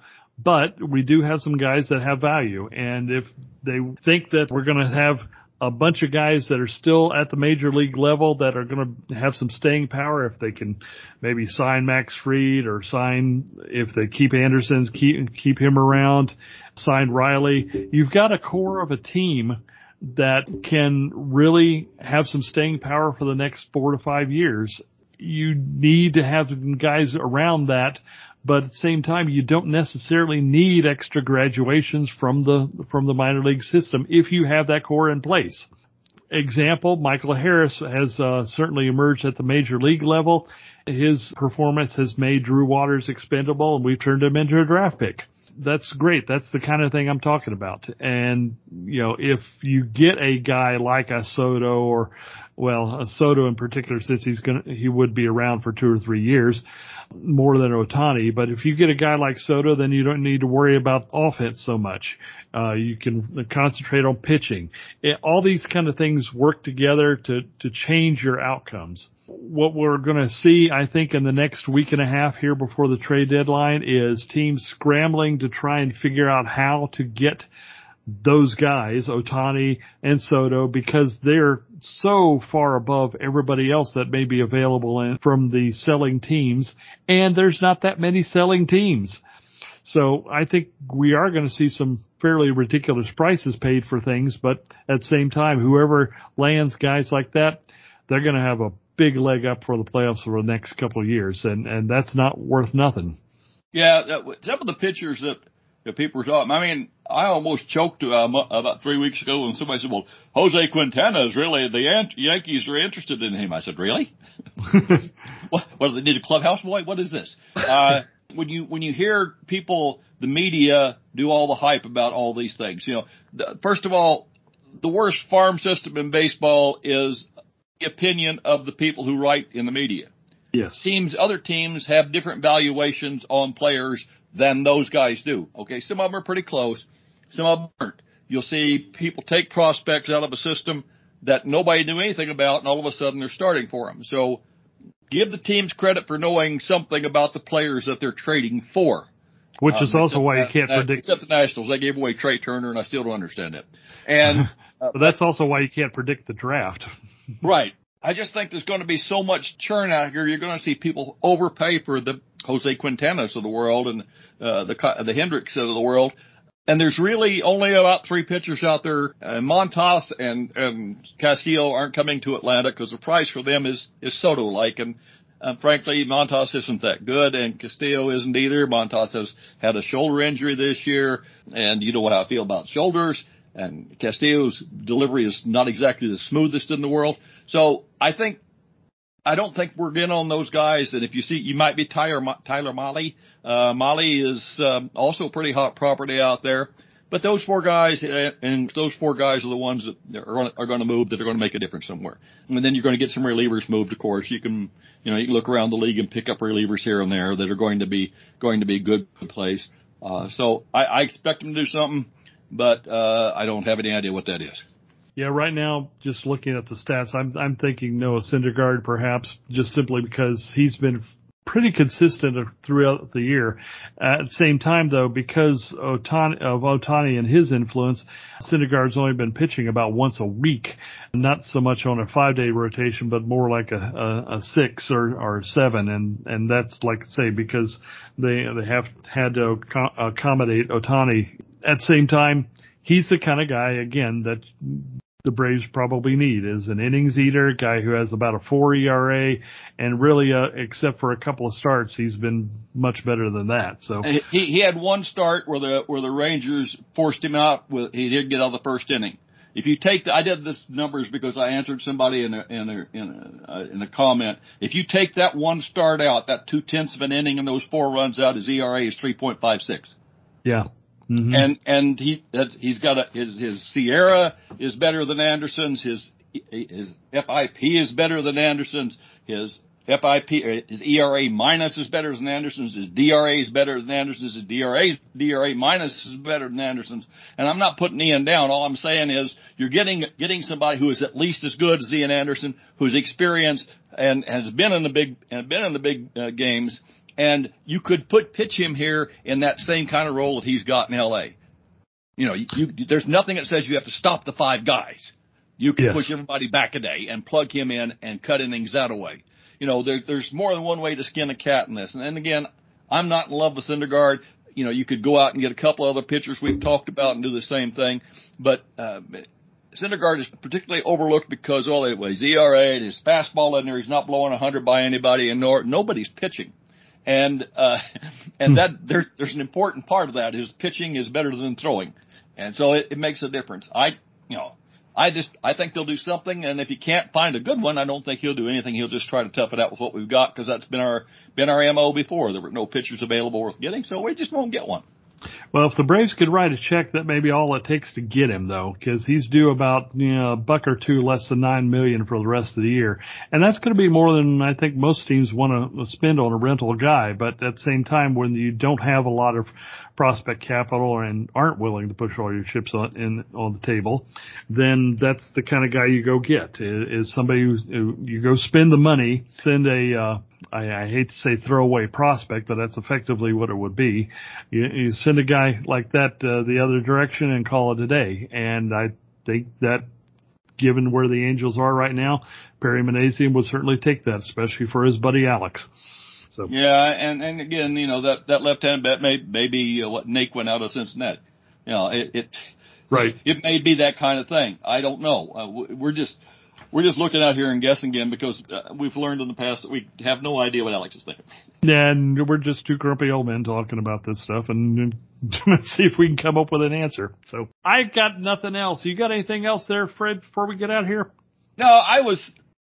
But we do have some guys that have value. And if they think that we're going to have a bunch of guys that are still at the major league level that are going to have some staying power, if they can maybe sign Max Fried or sign, if they keep Anderson, keep, keep him around, sign Riley, you've got a core of a team that can really have some staying power for the next four to five years. You need to have guys around that, but at the same time, you don't necessarily need extra graduations from the from the minor league system if you have that core in place. Example, Michael Harris has uh, certainly emerged at the major league level. His performance has made Drew Waters expendable, and we've turned him into a draft pick. That's great. That's the kind of thing I'm talking about. And, you know, if you get a guy like a Soto or, well, a Soto in particular, since he's going to, he would be around for two or three years more than Ohtani. But if you get a guy like Soto, then you don't need to worry about offense so much. Uh, you can concentrate on pitching. It, all these kind of things work together to, to change your outcomes. What we're going to see, I think, in the next week and a half here before the trade deadline is teams scrambling to try and figure out how to get those guys, Ohtani and Soto, because they're so far above everybody else that may be available in, from the selling teams, and there's not that many selling teams. So I think we are going to see some fairly ridiculous prices paid for things, but at the same time, whoever lands guys like that, they're going to have a big leg up for the playoffs for the next couple of years, and, and that's not worth nothing. Yeah, some of the pitchers that, that people were talking, I mean, I almost choked uh, about three weeks ago when somebody said, well, Jose Quintana is really, the Yan- Yankees are interested in him. I said, really? what, what, do they need a clubhouse boy? What is this? Uh, when you, when you hear people, the media, do all the hype about all these things, you know, the, first of all, the worst farm system in baseball is the opinion of the people who write in the media. Yes. Teams, other teams have different valuations on players than those guys do. Okay, some of them are pretty close, some of them aren't. You'll see people take prospects out of a system that nobody knew anything about, and all of a sudden they're starting for them. So give the teams credit for knowing something about the players that they're trading for. Which is um, also why you can't that, predict. Except the Nationals, they gave away Trey Turner, and I still don't understand it. And uh, but that's also why you can't predict the draft. Right. I just think there's going to be so much churn out here. You're going to see people overpay for the Jose Quintanas of the world and uh, the the Hendricks of the world. And there's really only about three pitchers out there. Uh, Montas and, and Castillo aren't coming to Atlanta because the price for them is, is Soto-like. And uh, frankly, Montas isn't that good, and Castillo isn't either. Montas has had a shoulder injury this year, and you know how I feel about shoulders. And Castillo's delivery is not exactly the smoothest in the world. So I think, I don't think we're in on those guys. And if you see, you might be Tyler, Tyler Mahle. Uh, Mahle is um, also pretty hot property out there. But those four guys, and those four guys are the ones that are, are going to move, that are going to make a difference somewhere. And then you're going to get some relievers moved, of course. You can, you know, you can look around the league and pick up relievers here and there that are going to be, going to be good plays. Uh, so I, I expect them to do something, but uh, I don't have any idea what that is. Yeah, right now, just looking at the stats, I'm I'm thinking Noah Syndergaard perhaps, just simply because he's been pretty consistent throughout the year. At the same time, though, because Ohtani, of Ohtani and his influence, Syndergaard's only been pitching about once a week, not so much on a five-day rotation, but more like a, a, a six or, or seven, and and that's like I say because they they have had to accommodate Ohtani. At the same time, he's the kind of guy, again, that the Braves probably need, is an innings eater, a guy who has about a four E R A, and really, uh, except for a couple of starts, he's been much better than that. So he he had one start where the where the Rangers forced him out. With, he did get out of the first inning. If you take the, I did this numbers because I answered somebody in a in a in a, uh, in a comment. If you take that one start out, that two tenths of an inning and those four runs out, his E R A is three point five six. Yeah. Mm-hmm. And and he that's, he's got a his his Sierra is better than Anderson's. His his F I P is better than Anderson's. His F I P his E R A minus is better than Anderson's. His D R A is better than Anderson's. His D R A D R A minus is better than Anderson's. And I'm not putting Ian down. All I'm saying is you're getting getting somebody who is at least as good as Ian Anderson, who's experienced and has been in the big and been in the big uh, games. And you could put pitch him here in that same kind of role that he's got in L A. You know, you, you, there's nothing that says you have to stop the five guys. You can yes. push everybody back a day and plug him in and cut innings that away. You know, there, there's more than one way to skin a cat in this. And, and again, I'm not in love with Syndergaard. You know, you could go out and get a couple other pitchers we've talked about and do the same thing. But uh, Syndergaard is particularly overlooked because, well, it was E R A and his fastball in there. He's not blowing one hundred by anybody, and nor, nobody's pitching. And uh, and that there's there's an important part of that is pitching is better than throwing, and so it, it makes a difference. I you know I just I think they'll do something, and if he can't find a good one, I don't think he'll do anything. He'll just try to tough it out with what we've got because that's been our been our M O before. There were no pitchers available worth getting, so we just won't get one. Well, if the Braves could write a check, that may be all it takes to get him, though, because he's due about you know a buck or two less than nine million dollars for the rest of the year, and that's going to be more than I think most teams want to spend on a rental guy. But at the same time, when you don't have a lot of prospect capital and aren't willing to push all your chips on in on the table, then that's the kind of guy you go get. Is somebody who, who you go spend the money, send a uh, I, I hate to say throwaway prospect, but that's effectively what it would be. You, you send a guy like that uh, the other direction and call it a day. And I think that, given where the Angels are right now, Perry Minasian would certainly take that, especially for his buddy Alex. So yeah, and and again, you know that that left-hand bat may may be uh, what Nake went out of Cincinnati. You know, it, it right. It may be that kind of thing. I don't know. Uh, we're just. We're just looking out here and guessing again because uh, we've learned in the past that we have no idea what Alex is thinking. And we're just two grumpy old men talking about this stuff and see if we can come up with an answer. So I got nothing else. You got anything else there, Fred, before we get out of here? No, I was,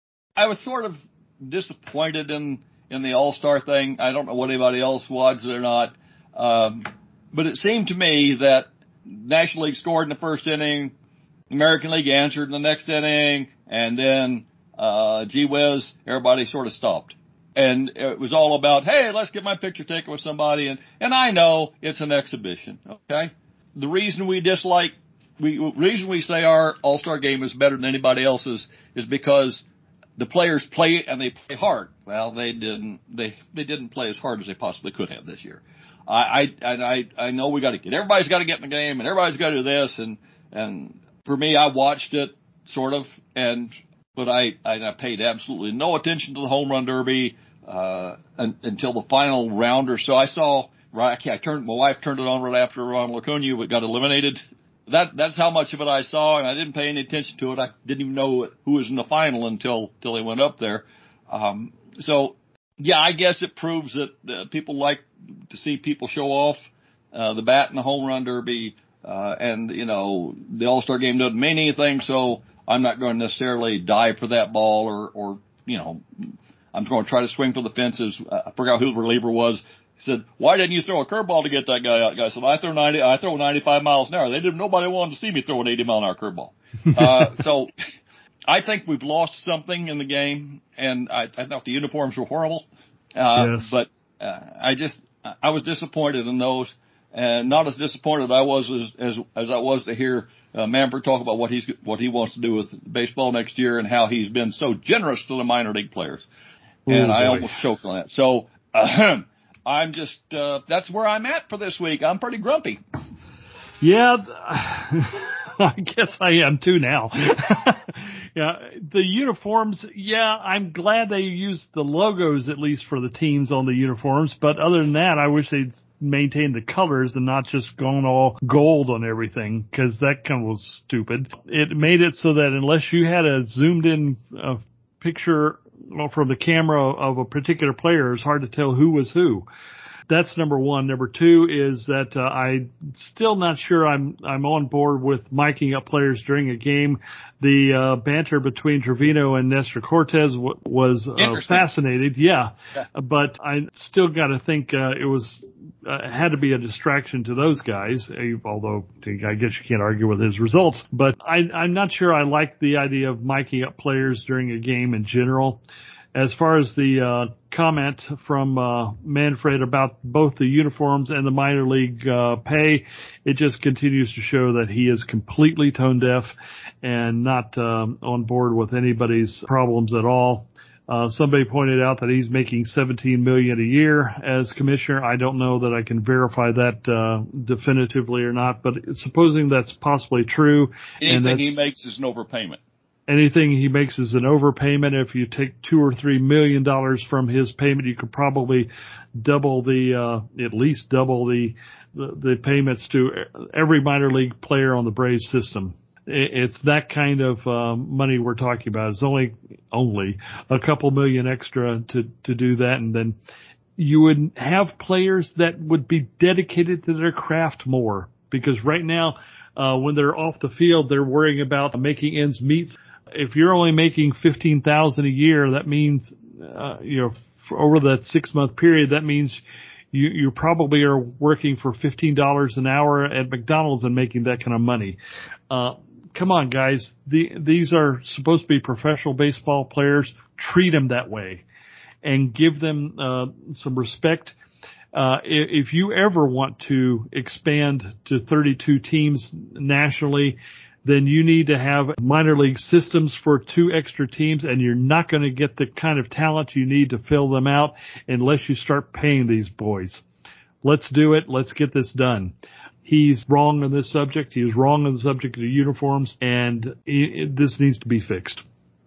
I was sort of disappointed in, in the All-Star thing. I don't know what anybody else was or not. Um, but it seemed to me that National League scored in the first inning, American League answered in the next inning, and then, uh, gee whiz, everybody sort of stopped. And it was all about, hey, let's get my picture taken with somebody. And, and I know it's an exhibition. Okay. The reason we dislike, we, the reason we say our All-Star game is better than anybody else's is because the players play and they play hard. Well, they didn't, they, they didn't play as hard as they possibly could have this year. I, I, I, I know we got to get, everybody's got to get in the game and everybody's got to do this. And, and for me, I watched it sort of, and, but I, I paid absolutely no attention to the home run derby, uh, un, until the final round or so. I saw, right, I turned, my wife turned it on right after Ronald Acuna got eliminated. That, that's how much of it I saw, and I didn't pay any attention to it. I didn't even know who was in the final until, until they went up there. Um, so, yeah, I guess it proves that uh, people like to see people show off, uh, the bat and the home run derby. Uh, and, you know, the All-Star game doesn't mean anything, so I'm not going to necessarily die for that ball or, or, you know, I'm going to try to swing for the fences. I forgot who the reliever was. He said, why didn't you throw a curveball to get that guy out? The guy said, I throw ninety, I throw ninety-five miles an hour. They didn't, nobody wanted to see me throw an eighty mile an hour curveball. uh, so I think we've lost something in the game, and I, I thought the uniforms were horrible. Uh, yes. But, uh, I just, I was disappointed in those. And not as disappointed I was as as, as I was to hear uh, Manfred talk about what he's what he wants to do with baseball next year and how he's been so generous to the minor league players. Ooh, and I boy. almost choked on that. So uh, I'm just uh, that's where I'm at for this week. I'm pretty grumpy. Yeah, I guess I am too now. Yeah, the uniforms, yeah, I'm glad they used the logos at least for the teams on the uniforms. But other than that, I wish they'd maintain the colors and not just gone all gold on everything, because that kind of was stupid. It made it so that unless you had a zoomed in uh, picture from the camera of a particular player, it's hard to tell who was who. That's number one. Number two is that uh, I'm still not sure I'm I'm on board with miking up players during a game. The uh, banter between Trevino and Nestor Cortez w- was uh, fascinating, yeah. yeah. But I still got to think uh, it was uh, had to be a distraction to those guys. Uh, although I guess you can't argue with his results. But I, I'm not sure I like the idea of miking up players during a game in general. As far as the uh, comment from uh, Manfred about both the uniforms and the minor league uh, pay, it just continues to show that he is completely tone deaf and not um, on board with anybody's problems at all. Uh, somebody pointed out that he's making seventeen million dollars a year as commissioner. I don't know that I can verify that uh, definitively or not, but supposing that's possibly true. Anything and he makes is an overpayment. Anything he makes is an overpayment. If you take two or three million dollars from his payment, you could probably double the, uh, at least double the, the, the payments to every minor league player on the Braves system. It's that kind of um, money we're talking about. It's only only a couple million extra to, to do that, and then you would have players that would be dedicated to their craft more. Because right now, uh, when they're off the field, they're worrying about making ends meet. If you're only making fifteen thousand a year, that means uh, you know for over that six month period, that means you you probably are working for fifteen dollars an hour at McDonald's and making that kind of money. Uh, Come on, guys. The, these are supposed to be professional baseball players. Treat them that way and give them uh, some respect. Uh, if you ever want to expand to thirty-two teams nationally, then you need to have minor league systems for two extra teams, and you're not going to get the kind of talent you need to fill them out unless you start paying these boys. Let's do it. Let's get this done. He's wrong on this subject. He was wrong on the subject of the uniforms, and it, this needs to be fixed.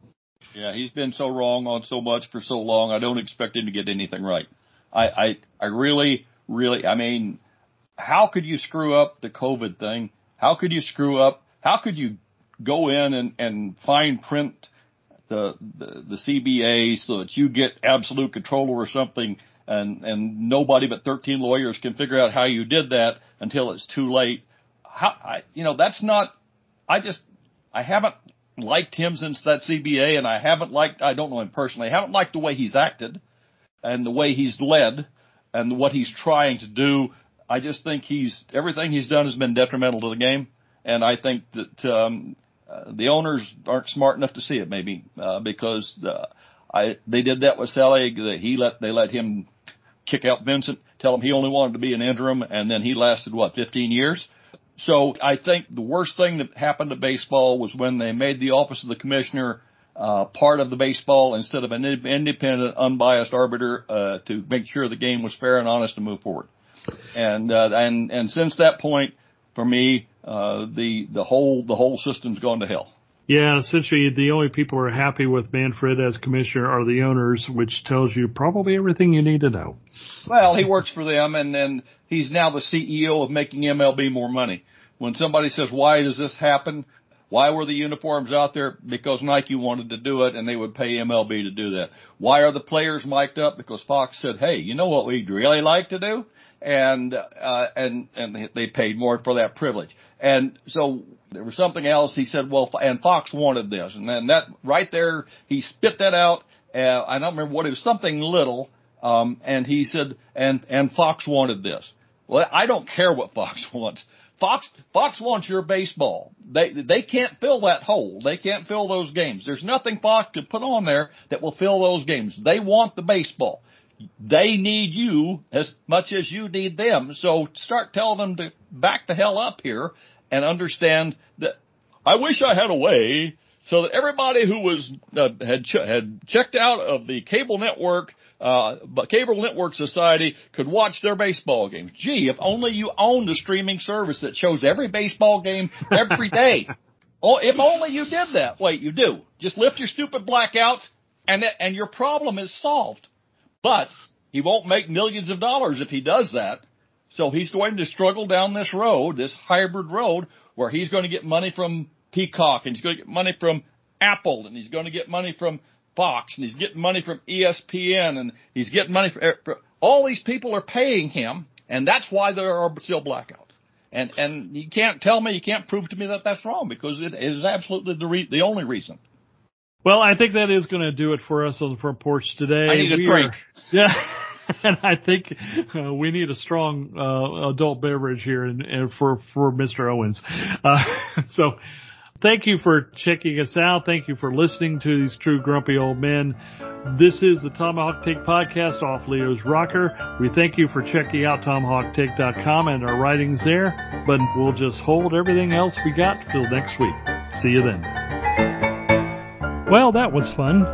Yeah, he's been so wrong on so much for so long. I don't expect him to get anything right. I, I, I really, really, I mean, how could you screw up the COVID thing? How could you screw up? How could you go in and, and fine print the, the, the C B A so that you get absolute control over something? And, and nobody but thirteen lawyers can figure out how you did that until it's too late. How, I, you know, that's not, I just, I haven't liked him since that C B A, and I haven't liked, I don't know him personally, I haven't liked the way he's acted and the way he's led and what he's trying to do. I just think he's, everything he's done has been detrimental to the game. And I think that, um, uh, the owners aren't smart enough to see it maybe, uh, because, uh, I, they did that with Selig. He let, they let him kick out Vincent, tell him he only wanted to be an interim, and then he lasted, what, fifteen years? So I think the worst thing that happened to baseball was when they made the office of the commissioner uh, part of the baseball instead of an independent, unbiased arbiter uh, to make sure the game was fair and honest to move forward. And uh, and and since that point, for me, uh, the the whole the whole system's gone to hell. Yeah, essentially the only people who are happy with Manfred as commissioner are the owners, which tells you probably everything you need to know. Well, he works for them, and then he's now the C E O of making M L B more money. When somebody says, why does this happen? Why were the uniforms out there? Because Nike wanted to do it, and they would pay M L B to do that. Why are the players mic'd up? Because Fox said, hey, you know what we'd really like to do? And, uh, and, and they paid more for that privilege. And so there was something else. He said, well, and Fox wanted this. And then that right there, he spit that out. Uh, I don't remember what it was, something little. Um, and he said, and, and Fox wanted this. Well, I don't care what Fox wants. Fox, Fox wants your baseball. They, they can't fill that hole. They can't fill those games. There's nothing Fox could put on there that will fill those games. They want the baseball. They need you as much as you need them. So start telling them to back the hell up here and understand that I wish I had a way so that everybody who was uh, had ch- had checked out of the cable network, uh, cable network society could watch their baseball games. Gee, if only you owned a streaming service that shows every baseball game every day. Oh, if only you did that. Wait, you do. Just lift your stupid blackouts and that, and your problem is solved. But he won't make millions of dollars if he does that. So he's going to struggle down this road, this hybrid road, where he's going to get money from Peacock, and he's going to get money from Apple, and he's going to get money from Fox, and he's getting money from E S P N, and he's getting money from all these people are paying him, and that's why there are still blackouts. And and you can't tell me, you can't prove to me that that's wrong, because it is absolutely the re- the only reason. Well, I think that is going to do it for us on the front porch today. I need we a drink. Are, yeah, and I think uh, we need a strong uh, adult beverage here and, and for for Mister Owens. Uh, so, thank you for checking us out. Thank you for listening to these true grumpy old men. This is the Tomahawk Take podcast off Leo's Rocker. We thank you for checking out tomahawk take dot com and our writings there. But we'll just hold everything else we got till next week. See you then. Well, that was fun.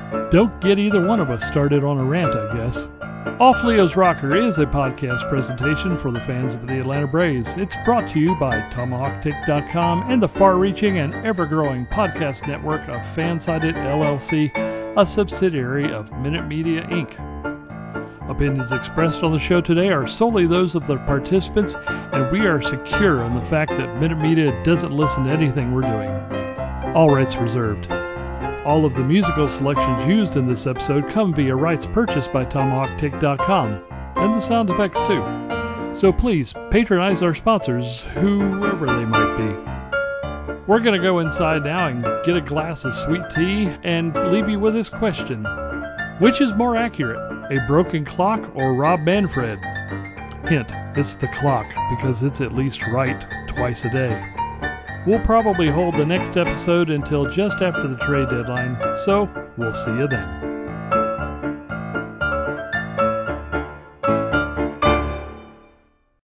Don't get either one of us started on a rant, I guess. Off Leo's Rocker is a podcast presentation for the fans of the Atlanta Braves. It's brought to you by Tomahawk Tick dot com and the far-reaching and ever-growing podcast network of Fansided L L C, a subsidiary of Minute Media, Incorporated. Opinions expressed on the show today are solely those of the participants, and we are secure in the fact that Minute Media doesn't listen to anything we're doing. All rights reserved. All of the musical selections used in this episode come via rights purchased by Tomahawk Tick dot com, and the sound effects too. So please, patronize our sponsors, whoever they might be. We're going to go inside now and get a glass of sweet tea and leave you with this question. Which is more accurate, a broken clock or Rob Manfred? Hint, it's the clock, because it's at least right twice a day. We'll probably hold the next episode until just after the trade deadline, so we'll see you then.